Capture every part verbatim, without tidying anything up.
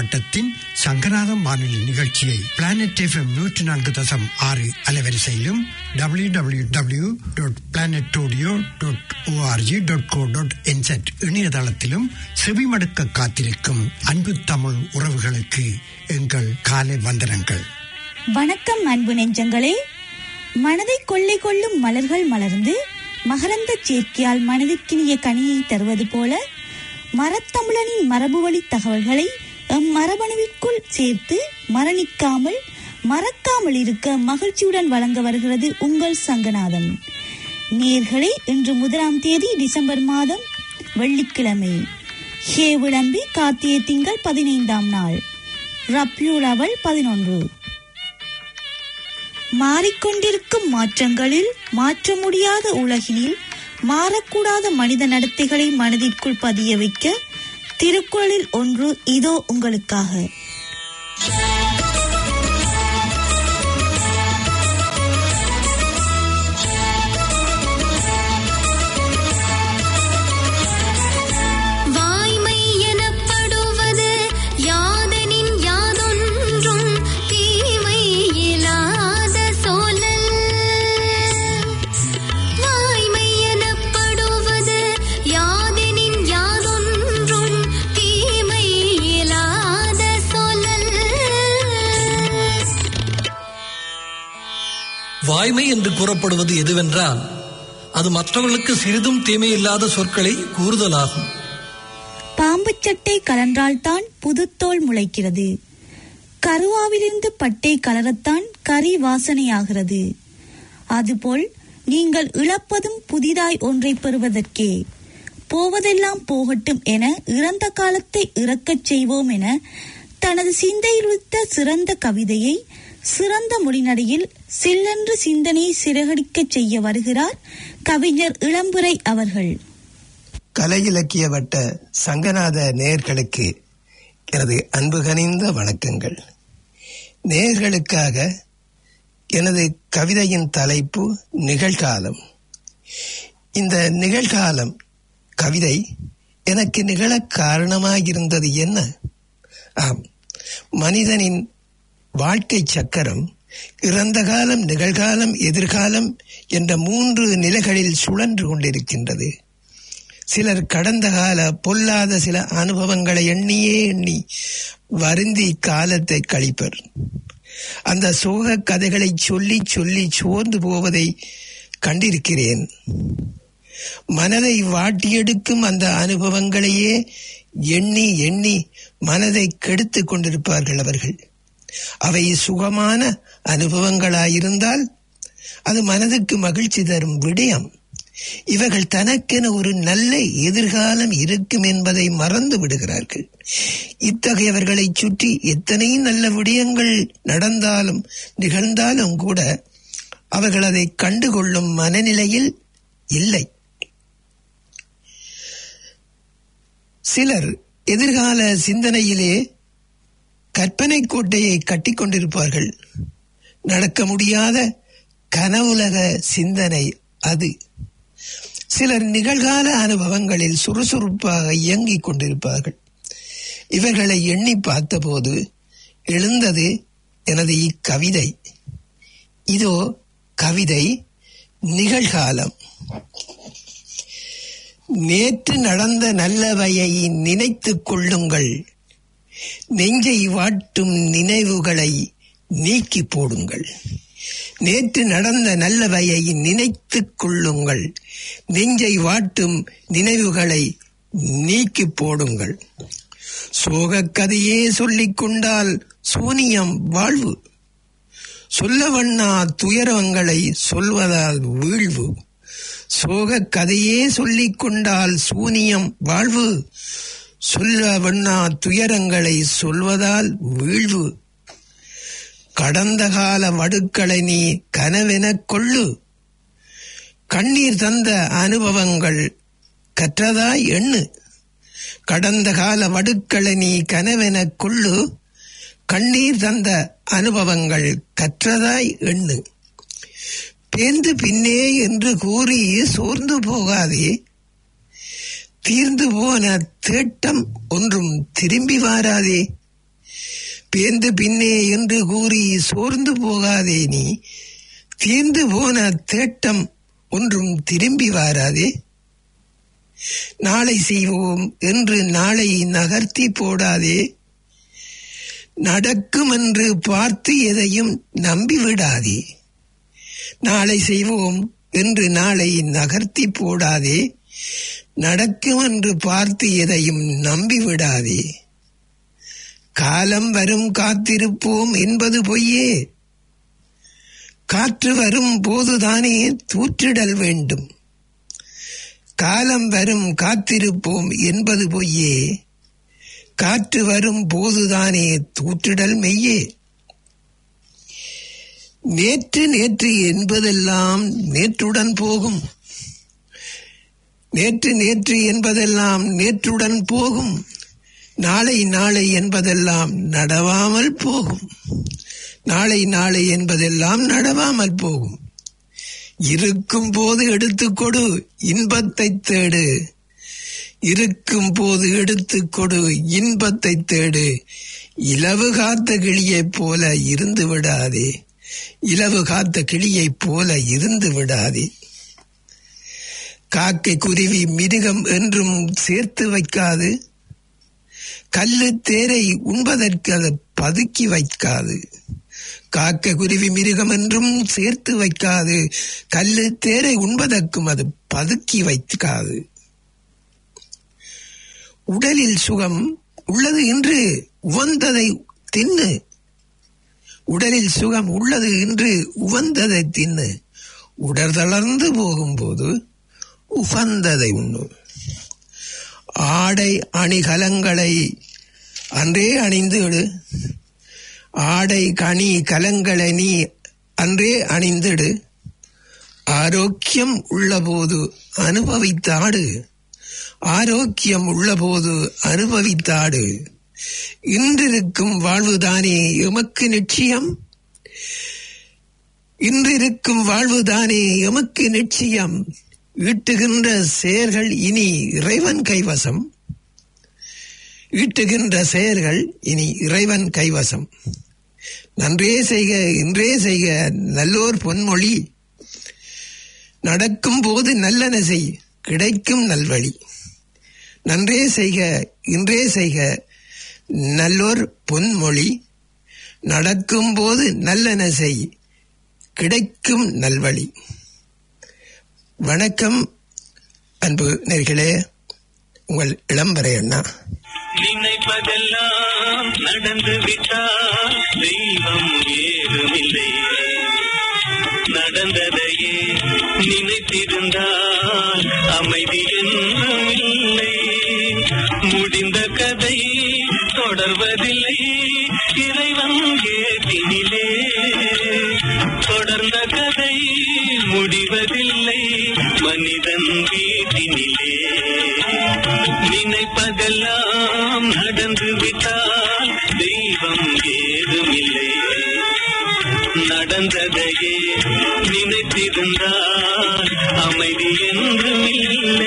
வட்டத்தின் சங்கநாதம் வானொலி நிகழ்ச்சியை பிளானட் எஃப்எம் நூற்றி நான்கு தசம் ஆறு அலைவரிசையிலும் W W W dot planet audio dot O R G dot co dot என்செட் இணையதளத்திலும் செவிமடுக்க காத்திருக்கும் அன்பு தமிழ் உறவுகளுக்கு எங்கள் காலை வந்தனங்கள். வணக்கம் அன்பு நெஞ்சங்களே. மனதை கொள்ளை கொள்ளும் மலர்கள் மலர்ந்து மகரந்த சேர்க்கையால் மனதிற்கினிய கனியை தருவது போல மரத்தமிழனின் மரபுவழி தகவல்களை எம் மரபணுவிற்குள் சேர்த்து மரணிக்காமல் மறக்காமல் இருக்க மகிழ்ச்சியுடன் வழங்க வருகிறது உங்கள் சங்கநாதம். நேயர்களே, இன்று முதலாம் தேதி டிசம்பர் மாதம் வெள்ளிக்கிழமை, ஹே விளம்பி கார்த்திகை திங்கள் பதினைந்தாம் நாள், ரப்யூல் அவல் பதினொன்று. மாறிக்கொண்டிருக்கும் மாற்றங்களில் மாற்ற முடியாத உலகினில் மாறக்கூடாத மனித நடத்தைகளை மனதிற்குள் பதிய வைக்க திருக்குறளில் ஒன்று இதோ உங்களுக்காக. வாய்மை என்று கூறப்படுவது எதுவென்றால் அது மற்றவர்களுக்கு சிறிதும் தீமையில்லாத சொற்களை கூறுதலாகும். பாம்பு சட்டை கலன்றால்தான் புதுத்தோல் முளைக்கிறது. கருவாவிலிருந்து பட்டை கலரத்தான் கறி வாசனையாகிறது. அதுபோல் நீங்கள் இழப்பதும் புதிதாய் ஒன்றை பெறுவதற்கே. போவதெல்லாம் போகட்டும் என இறந்த காலத்தை இறக்கச் செய்வோம் என தனது சிந்தையில் உதித்த சிறந்த கவிதையை சிறந்த மொழிநடையில் சில்லென்று சிந்தனையை சிறகடிக்க செய்ய வருகிறார் கவிஞர் இளம்புரை அவர்கள். கலை இலக்கிய வட்ட சங்கநாத நேயர்களுக்கு எனது அன்பு கனிந்த வணக்கங்கள். நேயர்களுக்காக எனது கவிதையின் தலைப்பு நிகழ்காலம். இந்த நிகழ்காலம் கவிதை எனக்கு நிகழ காரணமாயிருந்தது என்ன? ஆம், மனிதனின் வாழ்க்கை சக்கரம் இறந்த காலம், நிகழ்காலம், எதிர்காலம் என்ற மூன்று நிலைகளில் சுழன்று கொண்டிருக்கின்றது. சிலர் கடந்த கால பொல்லாத சில அனுபவங்களை எண்ணியே எண்ணி வருந்தி காலத்தை கழிப்பர். அந்த சோக கதைகளை சொல்லி சொல்லி சோர்ந்து போவதை கண்டிருக்கிறேன். மனதை வாட்டியெடுக்கும் அந்த அனுபவங்களையே எண்ணி எண்ணி மனதை கெடுத்து கொண்டிருப்பார்கள் அவர்கள். அவை சுகமான அனுபவங்களாயிருந்தால் அது மனதுக்கு மகிழ்ச்சி தரும் விடயம். இவர்கள் தனக்கென ஒரு நல்ல எதிர்காலம் இருக்கும் என்பதை மறந்து விடுகிறார்கள். இத்தகையவர்களை சுற்றி எத்தனை நல்ல விடயங்கள் நடந்தாலும் நிகழ்ந்தாலும் கூட அவர்கள் அதை கண்டுகொள்ளும் மனநிலையில் இல்லை. சிலர் எதிர்கால சிந்தனையிலே கற்பனை கோட்டையை கட்டிக்கொண்டிருப்பார்கள். நடக்க முடியாத கனவுலக சிந்தனை அது. சிலர் நிகழ்கால அனுபவங்களில் சுறுசுறுப்பாக இயங்கிக் கொண்டிருப்பார்கள். இவர்களை எண்ணி பார்த்தபோது எழுந்தது எனது இக்கவிதை. இதோ கவிதை நிகழ்காலம். நேற்று நடந்த நல்லவையை நினைத்துக் கொள்ளுங்கள். நெஞ்சை வாட்டும் நினைவுகளை நீக்கி போடுங்கள். நேற்று நடந்த நல்லவையை நினைத்துக் கொள்ளுங்கள். நெஞ்சை வாட்டும் நினைவுகளை நீக்கி போடுங்கள். சோகக் கதையே சொல்லிக் கொண்டால் சூனியம் வாழ்வு. சொல்லவண்ணா துயரங்களை சொல்வதால் வீழ்வு. சோகக் கதையே சொல்லிக் கொண்டால் சூனியம் வாழ்வு. சொல்ல வண்ணா துயரங்களை சொல்வதால் வீழ்வு. கடந்த கால வடுக்களை நீ கனவெனக் கொள்ளு. கண்ணீர் தந்த அனுபவங்கள் கற்றதாய் எண்ணு. கடந்த கால வடுக்களை நீ கனவெனக் கொள்ளு. கண்ணீர் தந்த அனுபவங்கள் கற்றதாய் எண்ணு. பேர்ந்து பின்னே என்று கூறி சோர்ந்து போகாதே. தீர்ந்து போன தேட்டம் ஒன்றும் திரும்பி வாராதே. பேந்து பின்னே என்று கூறி சோர்ந்து போகாதே நீ. தீர்ந்து போன தேட்டம் ஒன்றும் திரும்பி வாராதே. நாளை செய்வோம் என்று நாளை நகர்த்தி போடாதே. நடக்கும் என்று பார்த்து எதையும் நம்பிவிடாதே. நாளை செய்வோம் என்று நாளை நகர்த்தி போடாதே. நடக்கும் என்று பார்த்து எதையும் நம்பிவிடாதே. காலம் வரும் காத்திருப்போம் என்பது பொய்யே. காற்று வரும் போதுதானே தூற்றிடல் வேண்டும். காலம் வரும் காத்திருப்போம் என்பது பொய்யே. காற்று வரும் போதுதானே தூற்றிடல் மெய்யே. நேற்று நேற்று என்பதெல்லாம் நேற்றுடன் போகும். நேற்று நேற்று என்பதெல்லாம் நேற்றுடன் போகும். நாளை நாளை என்பதெல்லாம் நடவாமல் போகும். நாளை நாளை என்பதெல்லாம் நடவாமல் போகும். இருக்கும் போது எடுத்துக்கொடு, இன்பத்தை தேடு. இருக்கும் போது எடுத்துக்கொடு, இன்பத்தை தேடு. இலவு காத்த கிளியைப் போல இருந்து விடாதே. இலவு காத்த கிளியைப் போல இருந்து விடாதே. காக்கை குருவி மிருகம் என்றும் சேர்த்து வைக்காது. கல்லு தேரை உண்பதற்கு அது பதுக்கி வைக்காது. காக்க குருவி மிருகம் என்றும் சேர்த்து வைக்காது. கல்லு தேரை உண்பதற்கும் அது பதுக்கி வைக்காது. உடலில் சுகம் உள்ளது என்று உவந்ததை தின்னு. உடலில் சுகம் உள்ளது என்று உவந்ததை தின்னு. உடல் தளர்ந்து போகும்போது உகந்ததை உண்ணு. ஆடை அணிகலங்களை அன்றே அணிந்து விடு. ஆடை கனி கலங்களை நீ அன்றே அணிந்திடு. ஆரோக்கியம் உள்ளபோது அனுபவித்தாடு. ஆரோக்கியம் உள்ளபோது அனுபவித்தாடு. இன்றிருக்கும் வாழ்வுதானே எமக்கு நிச்சயம். இன்றிருக்கும் வாழ்வுதானே எமக்கு நிச்சயம். ஈட்டுகின்ற செயல்கள் இனி இறைவன் கைவசம். ஈட்டுகின்ற செயல்கள் இனி இறைவன் கைவசம். நன்றே செய்க இன்றே செய்க நல்லோர் பொன்மொழி. நடக்கும் போது நல்லன செய், கிடைக்கும் நல்வழி. நன்றே செய்க இன்றே செய்க நல்லோர் பொன்மொழி. நடக்கும் போது நல்லன செய், கிடைக்கும் நல்வழி. வணக்கம் அன்பு நேயர்களே, உங்கள் இளம்பரை அண்ணா. நினைப்பதெல்லாம் நடந்து விட்டால் தெய்வம் ஏதுமில்லை. நடந்ததையே நினைத்திருந்தால் அமைதி என்றும் இல்லை. முடிந்த கதை தொடர்வதில்லை இறைவன் கேட்டினிலே. தொடர்ந்த கதை முடிவதில்லை மனிதன் வீட்டினிலே. நினைப்பதெல்லாம் நடந்து விட்டால் தெய்வம் ஏதுமில்லை. நடந்ததையே நினைத்திருந்தால் அமைதி என்றும் இல்லை.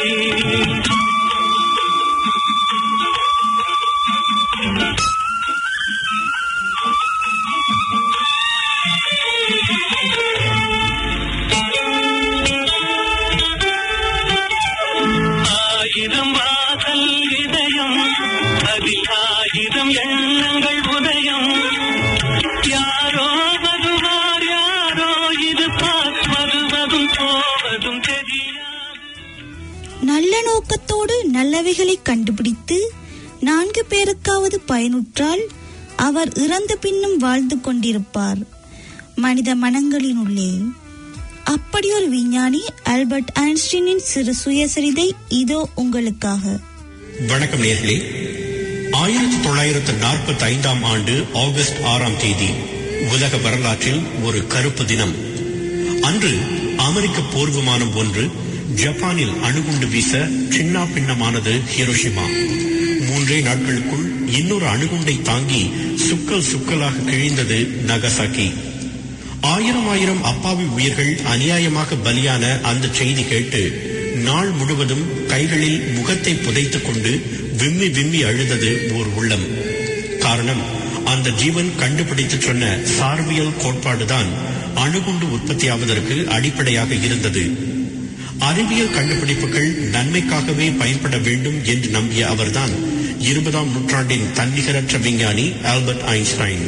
ஆயிரம் வாசல் இதயம், அதில் ஆயிரம் எண்ணங்கள் உதயம். யாரோ வருவார் யாரோ இருப்பார், வருவதும் போவதும் தெரியாது. நல்ல நோக்கத்தோடு நல்லவைகளை கண்டுபிடித்து நான்கு பேருக்காவது பயனுற்றால் அவர் இறந்த பின்னும் வாழ்ந்து கொண்டிருப்பார் மனித மனங்களினுள்ளே. அப்படியொரு விஞ்ஞானி ஆல்பர்ட் ஐன்ஸ்டீனின் சிறு சுயசரிதை இதோ உங்களுக்காக. வணக்கம் நேயர்களே. ஆயிரத்தி தொள்ளாயிரத்து நாற்பத்தி ஐந்தாம் ஆண்டு ஆகஸ்ட் ஆறாம் தேதி உலக வரலாற்றில் ஒரு கருப்பு தினம். அன்று அமெரிக்க போர் விமானம் ஒன்று ஜப்பானில் அணுகுண்டு வீச சின்ன பின்னமானது ஹிரோஷிமா. மூன்றே நாட்களுக்குள் இன்னொரு அணுகுண்டை தாங்கி சுக்கல் சுக்கலாக கிழிந்தது நகசாக்கி. ஆயிரம் ஆயிரம் அப்பாவி உயிர்கள் அநியாயமாக பலியான அந்த செய்தி கேட்டு நாள் முழுவதும் கைகளில் முகத்தை புதைத்துக் கொண்டு விம்மி விம்மி அழுதது ஓர் உள்ளம். காரணம், அந்த ஜீவன் கண்டுபிடித்து சொன்ன சார்பியல் கோட்பாடுதான் அணுகுண்டு உற்பத்தியாவதற்கு அடிப்படையாக இருந்தது. அறிவியல் கண்டுபிடிப்புகள் நன்மைக்காகவே பயன்பட வேண்டும் என்று நம்பிய அவர்தான் இருபதாம் நூற்றாண்டின் தன்னிகரற்ற விஞ்ஞானி ஆல்பர்ட் ஐன்ஸ்டைன்.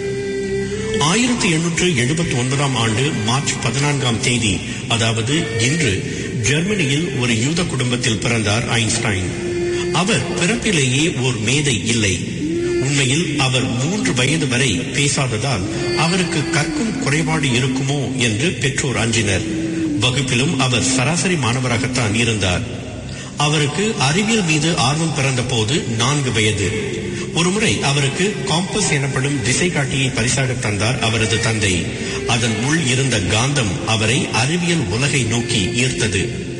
ஆயிரத்தி எண்ணூற்று எழுபத்தி ஒன்பதாம் ஆண்டு மார்ச் பதினான்காம் தேதி, அதாவது இன்று, ஜெர்மனியில் ஒரு யூத குடும்பத்தில் பிறந்தார் ஐன்ஸ்டைன். அவர் பிறப்பிலேயே ஓர் மேதை இல்லை. உண்மையில் அவர் மூன்று வயது வரை பேசாததால் அவருக்கு கற்கும் குறைபாடு இருக்குமோ என்று பெற்றோர் அஞ்சினர். வகுப்பிலும் அவர் சராசரி மாணவராகத்தான் இருந்தார். அவருக்கு அறிவியல் மீது ஆர்வம் பிறந்த போது நான்கு வயது. ஒருமுறை அவருக்கு காம்பஸ் எனப்படும் திசை காட்டியை பரிசாக தந்தார் அவரது தந்தை. அதன் உள் இருந்த காந்தம் அவரை அறிவியல் உலகை நோக்கி ஈர்த்தது.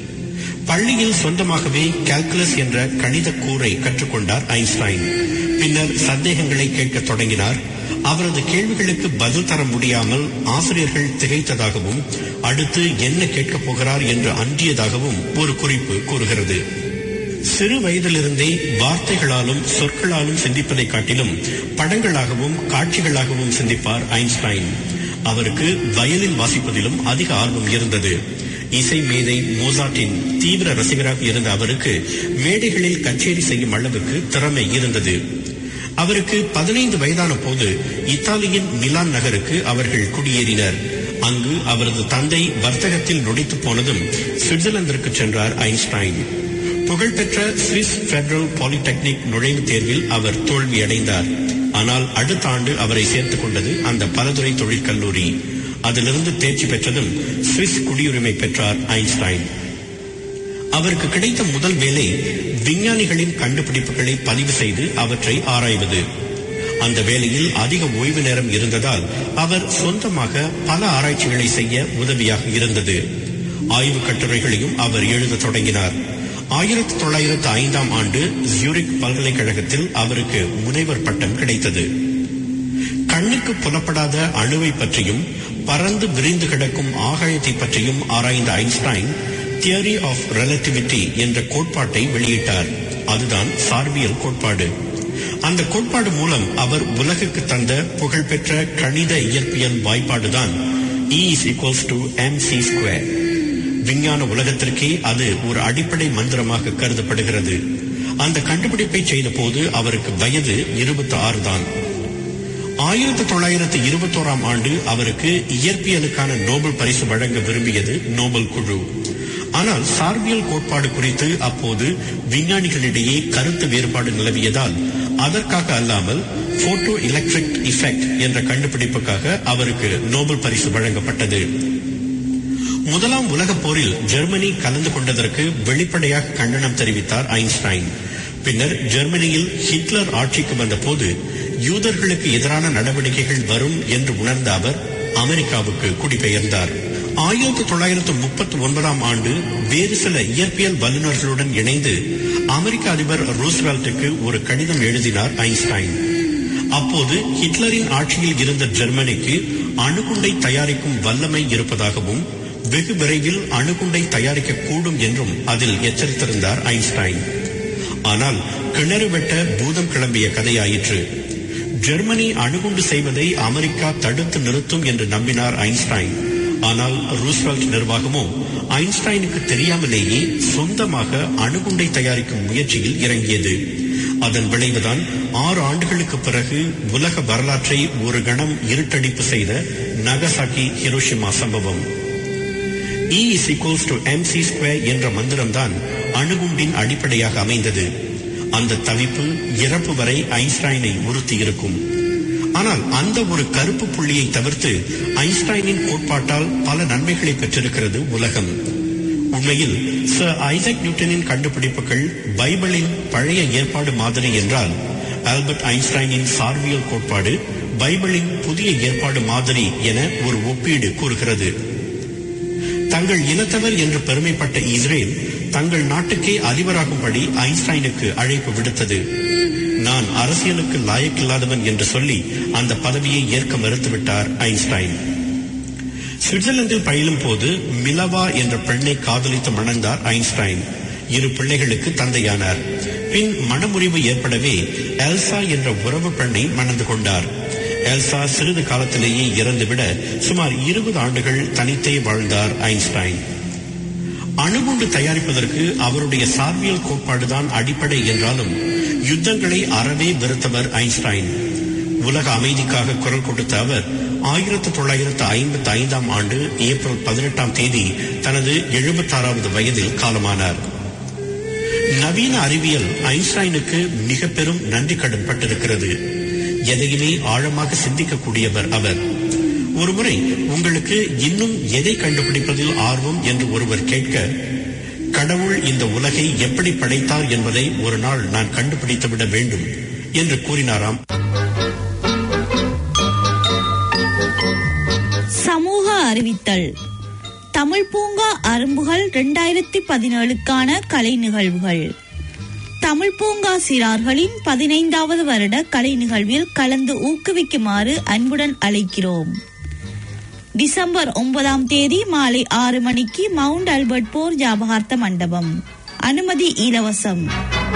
பள்ளியில் சொந்தமாகவே கால்குலஸ் என்ற கணித கூறை கற்றுக்கொண்டார் ஐன்ஸ்டைன். பின்னர் சந்தேகங்களை கேட்க தொடங்கினார். அவரது கேள்விகளுக்கு பதில் தர முடியாமல் ஆசிரியர்கள் திகைத்ததாகவும் அடுத்து என்ன கேட்கப் போகிறார் என்று அஞ்சியதாகவும் ஒரு குறிப்பு கூறுகிறது. சிறு வயதிலிருந்தே வார்த்தைகளாலும் சொற்களாலும் சிந்திப்பதை காட்டிலும் படங்களாகவும் காட்சிகளாகவும் சிந்திப்பார் ஐன்ஸ்டைன். அவருக்கு வயலின் வாசிப்பதிலும் அதிக ஆர்வம் இருந்தது. இசை மேதை மோசார்ட்டின் தீவிர ரசிகராக இருந்த அவருக்கு மேடைகளில் கச்சேரி செய்யும் அளவுக்கு திறமை இருந்தது. அவருக்கு பதினைந்து வயதான போது இத்தாலியின் மிலான் நகருக்கு அவர்கள் குடியேறினர். அங்கு அவரது தந்தை வர்த்தகத்தில் நொடித்து போனதும் சுவிட்சர்லாந்திற்கு சென்றார் ஐன்ஸ்டைன். புகழ்பெற்ற சுவிஸ் பெடரல் பாலிடெக்னிக் நுழைவுத் தேர்வில் அவர் தோல்வியடைந்தார். ஆனால் அடுத்த ஆண்டு அவரை சேர்த்துக் கொண்டது அந்த பலதுறை தொழிற்கல்லூரி. அதிலிருந்து தேர்ச்சி பெற்றதும் சுவிஸ் குடியுரிமை பெற்றார் ஐன்ஸ்டைன். அவருக்கு கிடைத்த முதல் வேலை விஞ்ஞானிகளின் கண்டுபிடிப்புகளை பதிவு செய்து அவற்றை ஆராய்வது. அந்த வேலையில் அதிக ஓய்வு நேரம் இருந்ததால் அவர் சொந்தமாக பல ஆராய்ச்சிகளை செய்ய உதவியாக இருந்தது. ஆய்வு கட்டுரைகளையும் அவர் எழுத தொடங்கினார். ஆயிரத்தி தொள்ளாயிரத்து ஐந்தாம் ஆண்டு ஜூரிக் பல்கலைக்கழகத்தில் அவருக்கு முனைவர் பட்டம் கிடைத்தது. கண்ணுக்கு புலப்படாத அணுவை பற்றியும் பறந்து விரிந்து கிடக்கும் ஆகாயத்தை பற்றியும் ஆராய்ந்த ஐன்ஸ்டைன் தியரி ஆஃப் ரிலேட்டிவிட்டி என்ற கோட்பாட்டை வெளியிட்டார். அதுதான் சார்பியல் கோட்பாடு. அந்த கோட்பாடு மூலம் அவர் உலகுக்கு தந்த புகழ்பெற்ற கணித இயற்பியல் வாய்ப்பாடுதான் E is equals to mc square. விஞ்ஞான உலகத்திற்கே அது ஒரு அடிப்படை மந்திரமாக கருதப்படுகிறது. அந்த கண்டுபிடிப்பை செய்த போது அவருக்கு வயது இருபத்தி ஆறு தான். ஆயிரத்தி தொள்ளாயிரத்தி இருபத்தி ஓராம் ஆண்டு அவருக்கு இயற்பியலுக்கான நோபல் பரிசு வழங்க விரும்பியது நோபல் குழு. ஆனால் சார்பியல் கோட்பாடு குறித்து அப்போது விஞ்ஞானிகளிடையே கருத்து வேறுபாடு நிலவியதால் அதற்காக அல்லாமல் போட்டோ எலக்ட்ரிக் எஃபெக்ட் என்ற கண்டுபிடிப்புக்காக அவருக்கு நோபல் பரிசு வழங்கப்பட்டது. முதலாம் உலகப் போரில் ஜெர்மனி கலந்து கொண்டதற்கு வெளிப்படையாக கண்டனம் தெரிவித்தார் ஐன்ஸ்டைன். பின்னர் ஜெர்மனியில் ஹிட்லர் ஆட்சிக்கு வந்த போது யூதர்களுக்கு எதிரான நடவடிக்கைகள் வரும் என்று உணர்ந்த அவர் அமெரிக்காவுக்கு குடிபெயர்ந்தார். ஆயிரத்தி தொள்ளாயிரத்து முப்பத்தி ஒன்பதாம் ஆண்டு வேறு சில இயற்பியல் வல்லுநர்களுடன் இணைந்து அமெரிக்க அதிபர் ரூஸ்வெல்ட்டுக்கு ஒரு கடிதம் எழுதினார் ஐன்ஸ்டைன். அப்போது ஹிட்லரின் ஆட்சியில் இருந்த ஜெர்மனிக்கு அணுகுண்டை தயாரிக்கும் வல்லமை இருப்பதாகவும் வெகு விரைவில் அணுகுண்டை தயாரிக்க கூடும் என்றும் அதில் எச்சரித்திருந்தார் ஐன்ஸ்டைன். ஆனால் கிணறு வெட்ட பூதம் கிளம்பிய கதையாயிற்று. ஜெர்மனி அணுகுண்டு செய்வதை அமெரிக்கா தடுத்து நிறுத்தும் என்று நம்பினார் ஐன்ஸ்டைன். ஆனால் ரூஸ்வெல்ட் நிர்வாகமோ ஐன்ஸ்டைனுக்கு தெரியாமலேயே சொந்தமாக அணுகுண்டை தயாரிக்கும் முயற்சியில் இறங்கியது. அதன் விளைவுதான் ஆறு ஆண்டுகளுக்கு பிறகு உலக வரலாற்றை ஒரு கணம் இருட்டடிப்பு செய்த நகசாக்கி ஹிரோஷிமா சம்பவம். E is equals to mc square என்ற மந்திரம்தான் அணுகுண்டின் அடிப்படையாக அமைந்தது. அந்த தவிப்பு இறப்பு வரை ஐன்ஸ்டைனை உறுத்தி இருக்கும். ஆனால் அந்த ஒரு கருப்பு புள்ளியை தவிர்த்து ஐன்ஸ்டைனின் கோட்பாட்டால் பல நன்மைகளை பெற்றிருக்கிறது உலகம். உண்மையில் சர் ஐசக் நியூட்டனின் கண்டுபிடிப்புகள் பைபிளின் பழைய ஏற்பாடு மாதிரி என்றால், ஆல்பர்ட் ஐன்ஸ்டைனின் சார்பியல் கோட்பாடு பைபிளின் புதிய ஏற்பாடு மாதிரி என ஒரு ஒப்பீடு கூறுகிறது. தங்கள் இனத்தவர் என்று பெருமைப்பட்ட இஸ்ரேல் தங்கள் நாட்டுக்கே அதிபராகும்படி ஐன்ஸ்டைனுக்கு அழைப்பு விடுத்தது. நான் அரசியலுக்கு லாயக்கில்லாதவன் என்று சொல்லி அந்த பதவியை ஏற்க மறுத்துவிட்டார் ஐன்ஸ்டைன். சுவிட்சர்லாந்தில் பயிலும் போது மிலவா என்ற பெண்ணை காதலித்து மணந்தார் ஐன்ஸ்டைன். இரு பிள்ளைகளுக்கு தந்தையானார். பின் மனமுறிவு ஏற்படவே எல்சா என்ற உறவு பெண்ணை மணந்து கொண்டார். எல்சா சிறிது காலத்திலேயே இறந்துவிட சுமார் இருபது ஆண்டுகள் தனித்தே வாழ்ந்தார் ஐன்ஸ்டைன். அணுகுண்டு தயாரிப்பதற்கு அவருடைய சார்பியல் கோட்பாடுதான் அடிப்படை என்றாலும் யுத்தங்களை அறவே வெறுத்தவர் ஐன்ஸ்டைன். உலக அமைதிக்காக குரல் கொடுத்த அவர் ஆயிரத்தி தொள்ளாயிரத்து ஐம்பத்தி ஐந்தாம் ஆண்டு ஏப்ரல் பதினெட்டாம் தேதி தனது எழுபத்தி ஆறாவது வயதில் காலமானார். நவீன அறிவியல் ஐன்ஸ்டைனுக்கு மிக பெரும் நன்றி கடன் பட்டிருக்கிறது. எதையுமே ஆழமாக சிந்திக்கக்கூடியவர் அவர். ஒருமுறை உங்களுக்கு இன்னும் எதை கண்டுபிடிப்பதில் ஆர்வம் என்று ஒருவர் கேட்க, கடவுள் இந்த உலகை எப்படி படைத்தார் என்பதை ஒரு நாள் நான் கண்டுபிடித்துவிட வேண்டும் என்று கூறினாராம். சமூக அறிவித்தல். தமிழ் பூங்கா அரும்புகள் இரண்டாயிரத்தி பதினேழுக்கான கலை நிகழ்வுகள். தமிழ் பூங்கா சிறார்களின் பதினைந்தாவது வருட கலை நிகழ்வில் கலந்து ஊக்குவிக்குமாறு அன்புடன் அழைக்கிறோம். டிசம்பர் ஒன்பதாம் தேதி மாலை ஆறு மணிக்கு மவுண்ட் ஆல்பர்ட் போர் ஞாபகார்த்த மண்டபம். அனுமதி இலவசம்.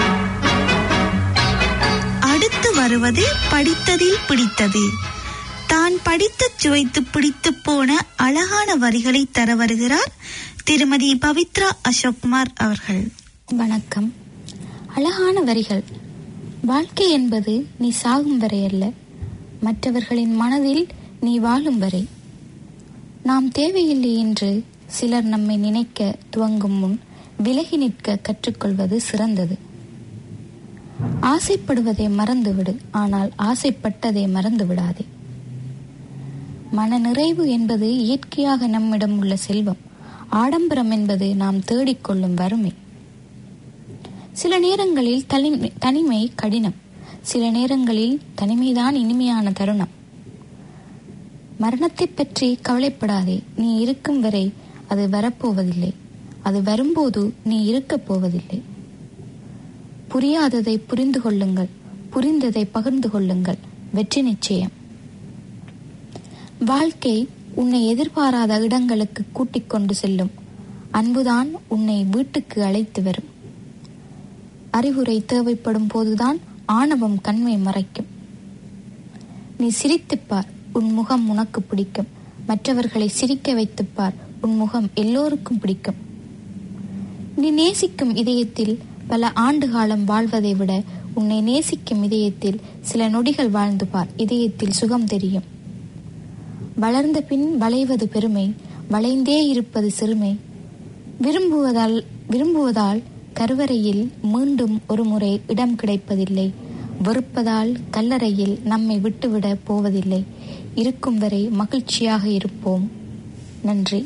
அடுத்து வருவது படித்ததில் பிடித்தது. தான் படித்து சுவைத்து பிடித்து போன அழகான வரிகளை தர வருகிறார் திருமதி பவித்ரா அசோக்குமார் அவர்கள். வணக்கம். அழகான வரிகள். வாழ்க்கை என்பது நீ சாகும் வரை அல்ல, மற்றவர்களின் மனதில் நீ வாழும் வரை. நாம் தேவையில்லை என்று சிலர் நம்மை நினைக்க துவங்கும் முன் விலகி நிற்க கற்றுக்கொள்வது சிறந்தது. ஆசைப்படுவதை மறந்துவிடு, ஆனால் ஆசைப்பட்டதை மறந்து விடாதே. மன நிறைவு என்பது இயற்கையாக நம்மிடம் உள்ள செல்வம். ஆடம்பரம் என்பது நாம் தேடிக்கொள்ளும் வறுமை. சில நேரங்களில் தனிமை கடினம், சில நேரங்களில் தனிமைதான் இனிமையான தருணம். மரணத்தை பற்றி கவலைப்படாதே. நீ இருக்கும் வரை அது வரப்போவதில்லை, அது வரும்போது நீ இருக்கப் போவதில்லை. புரியாததை புரிந்து கொள்ளுங்கள், புரிந்ததை பகிர்ந்து கொள்ளுங்கள், வெற்றி நிச்சயம். வாழ்க்கை உன்னை எதிர்பாராத இடங்களுக்கு கூட்டிக் கொண்டு செல்லும். அன்புதான் உன்னை வீட்டுக்கு அழைத்து வரும். அறிவுரை தேவைப்படும் போதுதான் ஆணவம் கண்மை மறைக்கும். நீ சிரித்துப்பார், உன் முகம் உனக்கு பிடிக்கும். மற்றவர்களை சிரிக்க வைத்துப்பார், உன் முகம் எல்லோருக்கும் பிடிக்கும். நீ நேசிக்கும் இதயத்தில் பல ஆண்டு காலம் வாழ்வதை விட உன்னை நேசிக்கும் இதயத்தில் சில நொடிகள் வாழ்ந்து பார், இதயத்தில் சுகம் தெரியும். வளர்ந்த பின் வளைவது பெருமை, வளைந்தே இருப்பது சிறுமை. விரும்புவதால் விரும்புவதால் கருவறையில் மீண்டும் ஒரு முறை இடம் கிடைப்பதில்லை. வெறுப்பதால் கல்லறையில் நம்மை விட்டுவிட போவதில்லை. இருக்கும் வரை மகிழ்ச்சியாக இருப்போம். நன்றி.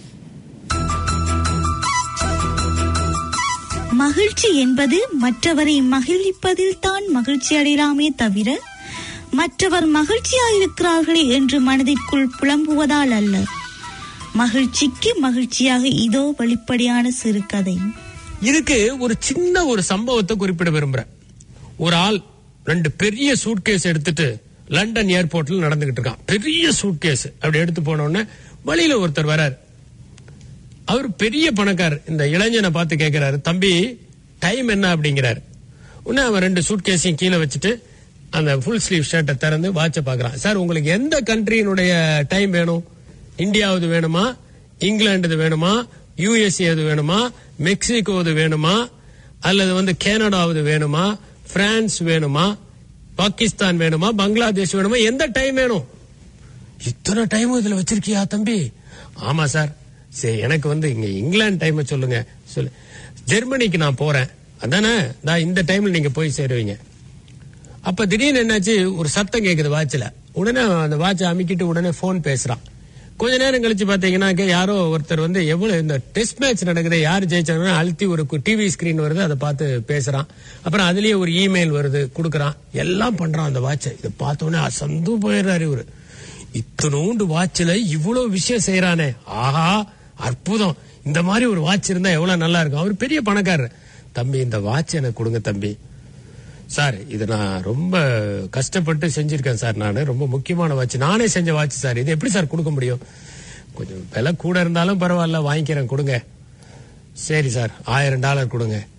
மகிழ்ச்சி என்பது மற்றவரை மகிழ்விப்பதில் தான் மகிழ்ச்சி அடையலாமே தவிர மற்றவர் மகிழ்ச்சியாயிருக்கிறார்களே என்று மனதிற்குள் புலம்புவதால் அல்ல. மகிழ்ச்சிக்கு மகிழ்ச்சியாக இதோ வெளிப்படையான சிறுகதை. இதுக்கு ஒரு சின்ன ஒரு சம்பவத்தை குறிப்பிட விரும்புறேன். ஒரு ஆள் ரெண்டு பெரிய சூட்கேஸ் எடுத்துட்டு லண்டன் ஏர்போர்ட்ல நடந்துகிட்டு இருக்கான். பெரிய சூட்கேஸ் அப்படி எடுத்து போன உடனே வழியில ஒருத்தர் வராரு. அவர் பெரிய பணக்காரர். இந்த இளைஞனை பார்த்து கேட்கிறாரு, தம்பி டைம் என்ன அப்படிங்கிறாரு. உடனே அவன் ரெண்டு சூட்கேஸையும் கீழே வச்சுட்டு அந்த ஃபுல் ஸ்லீவ் ஷர்ட்டை திறந்து வாட்ச பாக்குறான். சார், உங்களுக்கு எந்த கண்ட்ரியினுடைய டைம் வேணும்? இந்தியாவது வேணுமா, இங்கிலாந்து வேணுமா, யூஎஸ்ஏ வேணுமா, மெக்சிகோது வேணுமா, அல்லது வந்து கனடாவது வேணுமா, பிரான்ஸ் வேணுமா, பாகிஸ்தான் வேணுமா, பங்களாதேஷ் வேணுமா, எந்த டைம் வேணும்? இத்தனை டைம் இதுல வச்சிருக்கியா தம்பி? ஆமா சார். சரி, எனக்கு வந்து இங்க இங்கிலாந்து டைம் சொல்லுங்க. சொல்லு. ஜெர்மனிக்கு நான் போறேன், அதானே? இந்த டைம்ல நீங்க போய் சேருவீங்க. அப்ப திடீர்னு என்னாச்சு, ஒரு சத்தம் கேக்குது வாட்ச்ல. உடனே அந்த வாட்சை அமுக்கிட்டு உடனே போன் பேசுறான். கொஞ்ச நேரம் கழிச்சு பாத்தீங்கன்னா யாரோ ஒருத்தர் வந்து எவ்வளவு இந்த டெஸ்ட் மேட்ச் நடக்குது, யாரு ஜெயிச்சாங்கன்னா அழுத்தி ஒரு டிவி ஸ்கிரீன் வருது, அதை பார்த்து பேசுறான். அப்புறம் அதுலயே ஒரு இமெயில் வருது, கொடுக்கறான். எல்லாம் பண்றான் அந்த வாட்சை. இதை பார்த்த உடனே அசந்து போயிடுறாரு இவரு. இத்தனோண்டு வாட்ச்ல இவ்வளவு விஷயம் செய்யறானே, ஆஹா அற்புதம், இந்த மாதிரி ஒரு வாட்ச் இருந்தா எவ்வளவு நல்லா இருக்கும். அவர் பெரிய பணக்காரர். தம்பி, இந்த வாட்ச் எனக்கு கொடுங்க தம்பி. சார், இது நான் ரொம்ப கஷ்டப்பட்டு செஞ்சிருக்கேன் சார், நானு ரொம்ப முக்கியமான வாட்ச், நானே செஞ்ச வாட்ச் சார், இது எப்படி சார் கொடுக்க முடியும்? கொஞ்சம் விலை கூட இருந்தாலும் பரவாயில்ல, வாங்கிக்கிறேன், கொடுங்க. சரி சார், ஆயிரம் டாலர் கொடுங்க.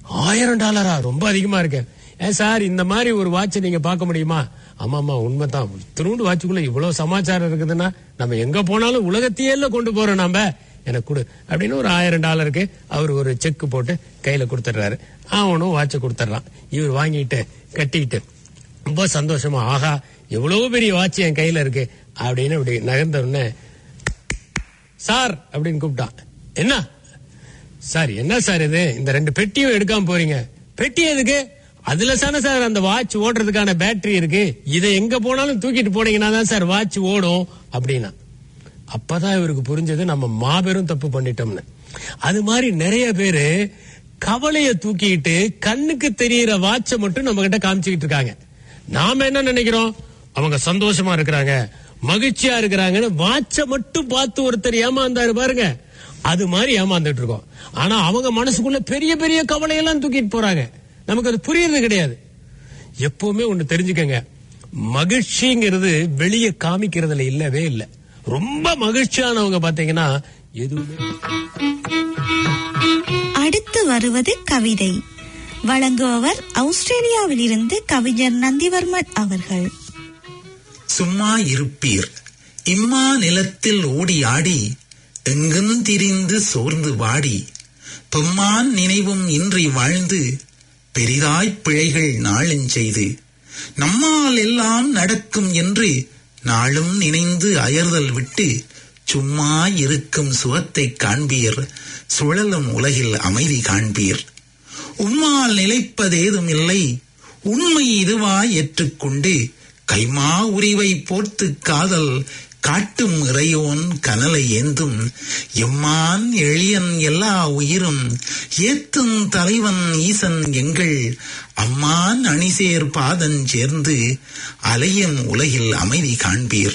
ஆயிரம் டாலரா? ரொம்ப அதிகமா இருக்கு. ஏன் சார் இந்த மாதிரி ஒரு வாட்சை நீங்க பார்க்க முடியுமா? ஆமா ஆமா உண்மைதான். திருண்டு வாட்சுக்குள்ள இவ்வளவு சமாச்சாரம் இருக்குதுன்னா நம்ம எங்க போனாலும் உலகத்தையே கொண்டு போறோம் நாம. எனக்கு கொடு அப்படின்னு ஒரு ஆயிரம் டாலருக்கு அவர் ஒரு செக் போட்டு கையில கொடுத்துட்றாரு. அவனும் வாட்சை கொடுத்துட்றான். இவர் வாங்கிட்டு கட்டிக்கிட்டு ரொம்ப சந்தோஷமா, ஆஹா எவ்வளவு பெரிய வாட்ச் என் கையில இருக்கு அப்படின்னு அப்படி நகர்ந்த உடனே, சார் அப்படின்னு கூப்பிட்டான். என்ன சார், என்ன சார் இது, இந்த ரெண்டு பெட்டியும் எடுக்காம போறீங்க? பெட்டி எதுக்கு? அதுல தானே சார் அந்த வாட்ச் ஓடுறதுக்கான பேட்டரி இருக்கு. இதை எங்க போனாலும் தூக்கிட்டு போனீங்கன்னா தான் சார் வாட்ச் ஓடும் அப்படின்னா. அப்பதான் இவருக்கு புரிஞ்சது நம்ம மாபெரும் தப்பு பண்ணிட்டோம்னு. அது மாதிரி நிறைய பேரு கவலைய தூக்கிட்டு கண்ணுக்கு தெரியற வாட்சை மட்டும் நம்ம கிட்ட காமிச்சுக்கிட்டு இருக்காங்க. நாம என்ன நினைக்கிறோம், அவங்க சந்தோஷமா இருக்கிறாங்க, மகிழ்ச்சியா இருக்கிறாங்கன்னு வாட்சை மட்டும் பார்த்து ஒருத்தர் ஏமாந்தாரு பாருங்க, அது மாதிரி ஏமாந்துட்டு இருக்கோம். ஆனா அவங்க மனசுக்குள்ள பெரிய பெரிய கவலையெல்லாம் தூக்கிட்டு போறாங்க. நமக்கு அது புரியுறது கிடையாது. எப்பவுமே ஒண்ணு தெரிஞ்சுக்கங்க, மகிழ்ச்சிங்கிறது வெளியே காமிக்கிறதுல இல்லவே இல்லை. ரொம்ப மகிழ்ச்சியானவங்க பாத்தீங்கன்னா எதுவுமே. அடுத்து வருவது கவிதை. வழங்குபவர் ஆஸ்திரேலியாவில் இருந்து கவிஞர் நந்திவர்மன் அவர்கள். சும்மா இருப்பீர் இம்மா நிலத்தில் ஓடி ஆடி எங்கும் திரிந்து சோர்ந்து வாடி பெம்மான் நினைவும் இன்றி வாழ்ந்து பெரிதாய் பிழைகள் நாளும் செய்து நம்மால் எல்லாம் நடக்கும் என்று நாளும் நினைந்து அயர்தல் விட்டு சும்மா இருக்கும் சுகத்தை காண்பீர், சுழலும் உலகில் அமைதி காண்பீர். உம்மால் நிலைப்பதேதும் இல்லை, உண்மை இதுவாய் ஏற்றுக்கொண்டு கைமா உரிவை போர்த்து காதல் காட்டும் இறையோன் கனலை ஏந்தும் எம்மான் எளியன் எல்லா உயிரும் ஏத்தும் தலைவன் ஈசன் எங்கள் அம்மான் அணிசேர் பாதன் சேர்ந்து அலையும் உலகில் அமைதி காண்பீர்.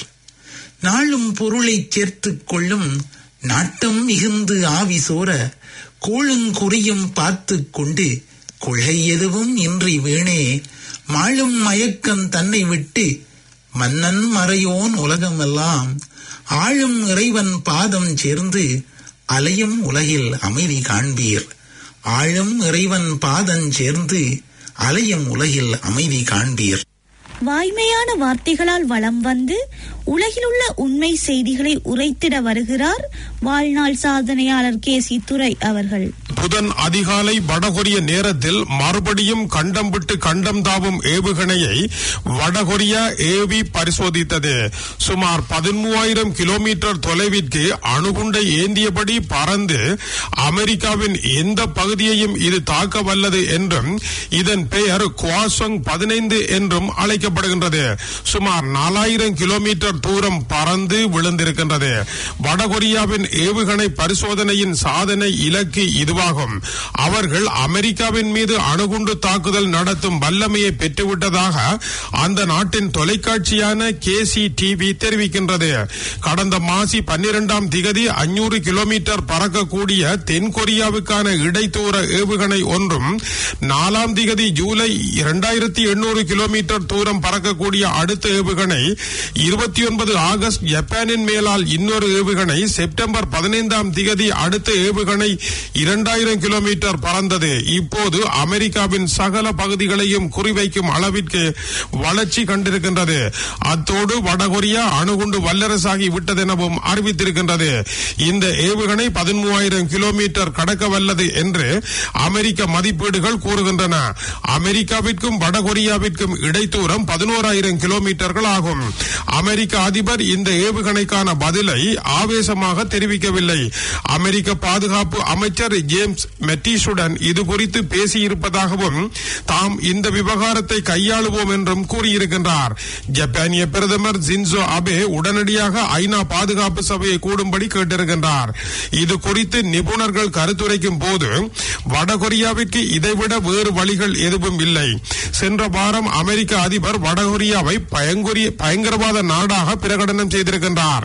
நாளும் பொருளை சேர்த்து கொள்ளும் நாட்டம் மிகுந்து ஆவி சோர கோளுங்குறியும் பார்த்து கொண்டு கொள்கை எதுவும் இன்றி வீணே மாளும் மயக்கம் தன்னை விட்டு மன்னன் மறையோன் உலகமெல்லாம் ஆளும் இறைவன் பாதம் சேர்ந்து அலையும் உலகில் அமைதி காண்பீர். ஆளும் இறைவன் பாதம் சேர்ந்து அலையும் உலகில் அமைதி காண்பீர். வாய்மையான வார்த்தைகளால் வலம் வந்து உலகில் உள்ள உண்மை செய்திகளை உரைத்திட வருகிறார் வாழ்நாள் சாதனையாளர் கே சி துரை அவர்கள். புதன் அதிகாலை வடகொரிய நேரத்தில் மறுபடியும் கண்டம் விட்டு கண்டம் தாவும் ஏவுகணையை வடகொரியா ஏவி பரிசோதித்தது. சுமார் பதிமூவாயிரம் கிலோமீட்டர் தொலைவிற்கு அணுகுண்டை ஏந்தியபடி பறந்து அமெரிக்காவின் எந்த பகுதியையும் இது தாக்க வல்லது என்றும் இதன் பெயர் குவாசோங் பதினைந்து என்றும் அழைக்கப்படுகின்றது. சுமார் நாலாயிரம் கிலோமீட்டர் தூரம் பறந்து விழுந்திருக்கின்றது. வடகொரியாவின் ஏவுகணை பரிசோதனையின் சாதனை இலக்கு இதுவாகும். அவர்கள் அமெரிக்காவின் மீது அணுகுண்டு தாக்குதல் நடத்தும் வல்லமையை பெற்றுவிட்டதாக அந்த நாட்டின் தொலைக்காட்சியான கே சி டிவி தெரிவிக்கின்றது. கடந்த மாசி பன்னிரெண்டாம் திகதி ஐநூறு கிலோமீட்டர் பறக்கக்கூடிய தென்கொரியாவுக்கான இடைத்தூர ஏவுகணை ஒன்றும், நாலாம் திகதி ஜூலை இரண்டாயிரத்தி எண்ணூறு கிலோமீட்டர் தூரம் பறக்கக்கூடிய அடுத்த ஏவுகணை, இருபத்தி ஒன்பது ஆகஸ்ட் ஜப்பானின் மேலால் இன்னொரு ஏவுகணை, செப்டம்பர் பதினைந்தாம் திகதி அடுத்த ஏவுகணை இரண்டாயிரம் கிலோமீட்டர் பறந்தது. இப்போது அமெரிக்காவின் சகல பகுதிகளையும் குறிவைக்கும் அளவிற்கு வளர்ச்சி கண்டிருக்கின்றது. அத்தோடு வடகொரியா அணுகுண்டு வல்லரசாகி விட்டது எனவும் அறிவித்திருக்கின்றது. இந்த ஏவுகணை பதிமூவாயிரம் கிலோமீட்டர் கடக்க வல்லது என்று அமெரிக்க மதிப்பீடுகள் கூறுகின்றன. அமெரிக்காவிற்கும் வடகொரியாவிற்கும் இடைத்தூரம் பதினோராயிரம் கிலோமீட்டர்கள் ஆகும். அமெரிக்க அதிபர் இந்த ஏவுகணைக்கான பதிலை ஆவேசமாக தெரிவிக்கவில்லை. அமெரிக்க பாதுகாப்பு அமைச்சர் ஜேம்ஸ் மெட்டிஸுடன் இது குறித்து பேசியிருப்பதாகவும் தாம் இந்த விவகாரத்தை கையாளுவோம் என்றும் கூறியிருக்கின்றார். ஜப்பானிய பிரதமர் ஜின்சோ அபே உடனடியாக ஐநா பாதுகாப்பு சபையை கூடும்படி கேட்டிருக்கின்றார். இது குறித்து நிபுணர்கள் கருத்துரைக்கும் போது வடகொரியாவிற்கு இதைவிட வேறு வழிகள் எதுவும் இல்லை. சென்ற வாரம் அமெரிக்க அதிபர் வடகொரியாவை பயங்கரவாத நாடாக பிரகடனம் செய்திருக்கின்றார்.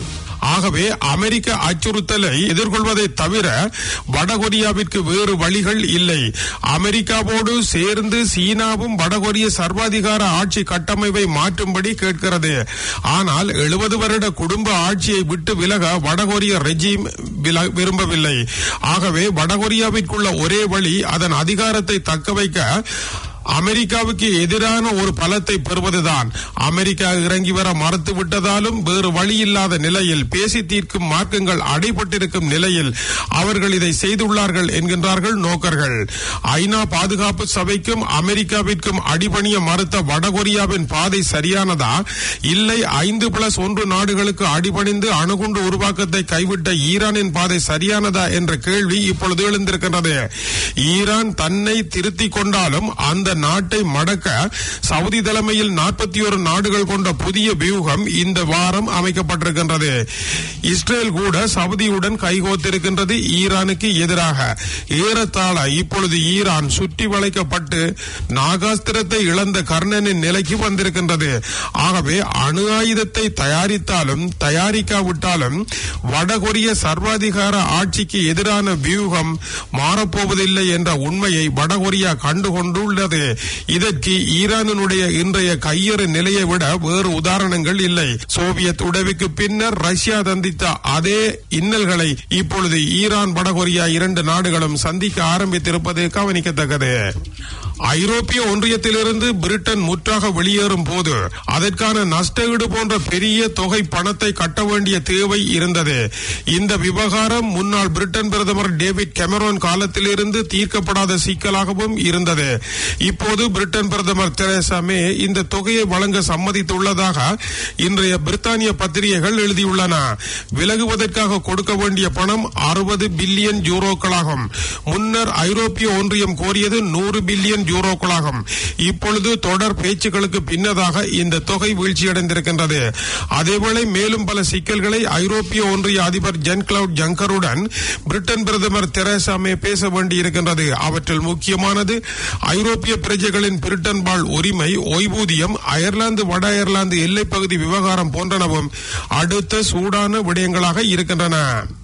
ஆகவே அமெரிக்க அச்சுறுத்தலை எதிர்கொள்வதை தவிர வடகொரியாவிற்கு வேறு வழிகள் இல்லை. அமெரிக்காவோடு சேர்ந்து சீனாவும் வடகொரிய சர்வாதிகார ஆட்சி கட்டமைப்பை மாற்றும்படி கேட்கிறது. ஆனால் எழுபது வருட குடும்ப ஆட்சியை விட்டு விலக வடகொரிய ரெஜிம் விரும்பவில்லை. ஆகவே வடகொரியாவிற்குள்ள ஒரே வழி அதன் அதிகாரத்தை தக்க வைக்க அமெரிக்காவுக்கு எதிரான ஒரு பலத்தை பெறுவதுதான். அமெரிக்கா இறங்கி வர மறுத்து விட்டதாலும் வேறு வழி இல்லாத நிலையில், பேசி தீர்க்கும் மார்க்கங்கள் அடைபட்டிருக்கும் நிலையில் அவர்கள் இதை செய்துள்ளார்கள் என்கின்றார்கள் நோக்கர்கள். ஐநா பாதுகாப்பு சபைக்கும் அமெரிக்காவிற்கும் அடிபணிய மறுத்த வடகொரியாவின் பாதை சரியானதா, இல்லை ஐந்து பிளஸ் ஒன்று நாடுகளுக்கு அடிபணிந்து அணுகுண்டு உருவாக்கத்தை கைவிட்ட ஈரானின் பாதை சரியானதா என்ற கேள்வி இப்பொழுது எழுந்திருக்கின்றது. ஈரான் தன்னை திருத்திக் கொண்டாலும் அந்த நாட்டை மடக்க சவுதி தலைமையில் நாற்பத்தி ஒரு நாடுகள் கொண்ட புதிய வியூகம் இந்த வாரம் அமைக்கப்பட்டிருக்கின்றது. இஸ்ரேல் கூட சவுதியுடன் கைகோத்திருக்கின்றது ஈரானுக்கு எதிராக. ஏறத்தாழ இப்பொழுது ஈரான் சுற்றி வளைக்கப்பட்டு நாகாஸ்திரத்தை இழந்த கர்ணனின் நிலைக்கு வந்திருக்கின்றது. ஆகவே அணு ஆயுதத்தை தயாரித்தாலும் தயாரிக்காவிட்டாலும் வடகொரிய சர்வாதிகார ஆட்சிக்கு எதிரான வியூகம் மாறப்போவதில்லை என்ற உண்மையை வடகொரியா கண்டுகொண்டுள்ளது. இதற்கு ஈரானுடைய இன்றைய கையறு நிலையை விட வேறு உதாரணங்கள் இல்லை. சோவியத் உடவுக்கு பின்னர் ரஷ்யா சந்தித்த அதே இன்னல்களை இப்பொழுது ஈரான் வடகொரியா இரண்டு நாடுகளும் சந்திக்க ஆரம்பித்திருப்பது கவனிக்கத்தக்கது. ஐரோப்பிய ஒன்றியத்திலிருந்து பிரிட்டன் முற்றாக வெளியேறும் போது அதற்கான நஷ்டஈடு போன்ற பெரிய தொகை பணத்தை கட்ட வேண்டிய தேவை இருந்தது. இந்த விவகாரம் முன்னாள் பிரிட்டன் பிரதமர் டேவிட் கெமரோன் காலத்திலிருந்து தீர்க்கப்படாத சிக்கலாகவும் இருந்தது. இப்போது பிரிட்டன் பிரதமர் தெரேசா மே இந்த தொகையை வழங்க சம்மதித்துள்ளதாக இன்றைய பிரித்தானிய பத்திரிகைகள் எழுதியுள்ளன. விலகுவதற்காக கொடுக்க வேண்டிய பணம் அறுபது பில்லியன் யூரோக்களாகும். முன்னர் ஐரோப்பிய ஒன்றியம் கோரியது நூறு பில்லியன் யூரோக்களாகும். இப்பொழுது தொடர் பேச்சுக்களுக்கு பின்னதாக இந்த தொகை வீழ்ச்சியடைந்திருக்கின்றது. அதேவேளை மேலும் பல சிக்கல்களை ஐரோப்பிய ஒன்றிய அதிபர் ஜன் கிளவுட் ஜங்கருடன் பிரிட்டன் பிரதமர் தெரேசா மே பேச வேண்டியிருக்கின்றது. அவற்றில் முக்கியமானது ஐரோப்பிய பிரஜைகளின் பிரிட்டன் வாழ் உரிமை, ஓய்வூதியம், அயர்லாந்து வட அயர்லாந்து எல்லைப் பகுதி விவகாரம் போன்றனவும் அடுத்த சூடான விடயங்களாக இருக்கின்றன.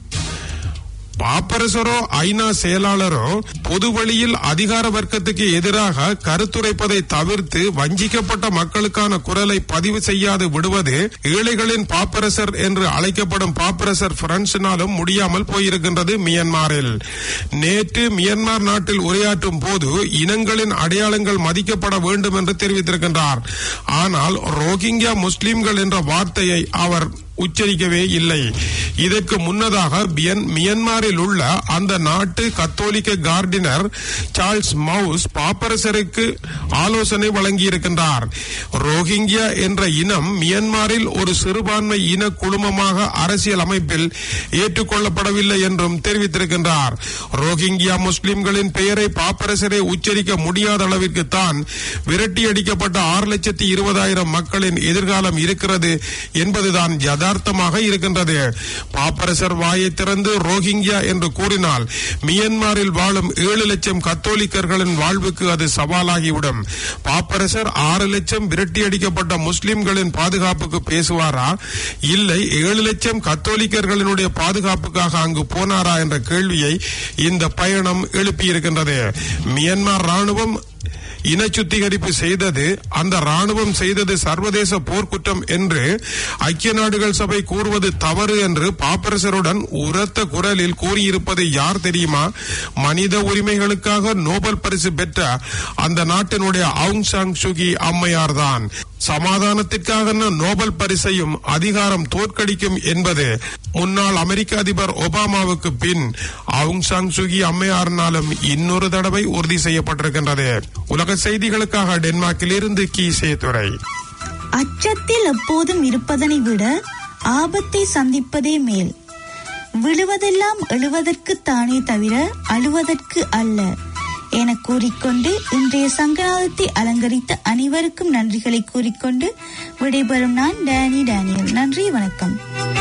பாப்பரசரோ ஐநா செயலாளரோ பொது வழியில் அதிகார வர்க்கத்துக்கு எதிராக கருத்துரைப்பதை தவிர்த்து வஞ்சிக்கப்பட்ட மக்களுக்கான குரலை பதிவு செய்யாது விடுவது ஏழைகளின் பாப்பரசர் என்று அழைக்கப்படும் பாப்பரசர் பிரான்சினாலும் முடியாமல் போயிருக்கின்றது. மியன்மாரில் நேற்று மியன்மார் நாட்டில் உரையாற்றும் போது இனங்களின் அடையாளங்கள் மதிக்கப்பட வேண்டும் என்று தெரிவித்திருக்கின்றார். ஆனால் ரோஹிங்கியா முஸ்லிம்கள் என்ற வார்த்தையை அவர் உச்சரிக்கவே இல்லை. இதற்கு முன்னதாக மியன்மாரில் உள்ள அந்த நாட்டு கத்தோலிக்க கார்டினர் சார்ல்ஸ் மவுஸ் பாப்பரசருக்கு ஆலோசனை வழங்கியிருக்கின்றார். ரோஹிங்கியா என்ற இனம் மியன்மாரில் ஒரு சிறுபான்மை இன குழுமமாக அரசியல் அமைப்பில் ஏற்றுக்கொள்ளப்படவில்லை என்றும் தெரிவித்திருக்கின்றார். ரோஹிங்கியா முஸ்லிம்களின் பெயரை பாப்பரசரை உச்சரிக்க முடியாத அளவிற்கு தான் விரட்டியடிக்கப்பட்ட ஆறு லட்சத்தி இருபதாயிரம் மக்களின் எதிர்காலம் இருக்கிறது என்பதுதான் யதார்த்தமாக இருக்கின்றது. பாப்பரசர் வாயை திறந்து ரோஹிங்கியா என்று கூறினால் மியன்மாரில் வாழும் ஏழு லட்சம் கத்தோலிக்கர்களின் வாழ்வுக்கு அது சவாலாகிவிடும். பாப்பரசர் ஆறு லட்சம் விரட்டியடிக்கப்பட்ட முஸ்லிம்களின் பாதுகாப்புக்கு பேசுவாரா, இல்லை ஏழு லட்சம் கத்தோலிக்கர்களினுடைய பாதுகாப்புக்காக அங்கு போனாரா என்ற கேள்வியை இந்த பயணம் எழுப்பியிருக்கின்றது. மியன்மார் ராணுவம் இன சுத்திகரிப்பு செய்தது, அந்த ராணுவம் செய்தது சர்வதேச போர்க்குற்றம் என்று ஐக்கிய நாடுகள் சபை கூறுவது தவறு என்று பாப்பரசருடன் உரத்த குரலில் கூறியிருப்பது யார் தெரியுமா? மனித உரிமைகளுக்காக நோபல் பரிசு பெற்ற அந்த நாட்டினுடைய ஆங் சாங் சூகி அம்மையார் தான். சமாதானத்திற்காக நோபல் பரிசையும் அதிகாரம் தோற்கடிக்கும் என்பது முன்னாள் அமெரிக்க அதிபர் ஒபாமாவுக்கு பின் ஆங் சாங் சூகி அம்மையாரினாலும் இன்னொரு தடவை உறுதி செய்யப்பட்டிருக்கின்றது. உலக செய்திகளுக்காக டென்மார்க்கில் இருந்து கீசே துறை. அச்சத்தில் எப்போதும் இருப்பதனை விட ஆபத்தை சந்திப்பதே மேல். விழுவதெல்லாம் எழுவதற்கு தானே தவிர அழுவதற்கு அல்ல என கூறிக்கொண்டு இன்றைய சங்கநாதத்தை அலங்கரித்த அனைவருக்கும் நன்றிகளை கூறிக்கொண்டு விடைபெறும் நான் டேனி டேனியல். நன்றி, வணக்கம்.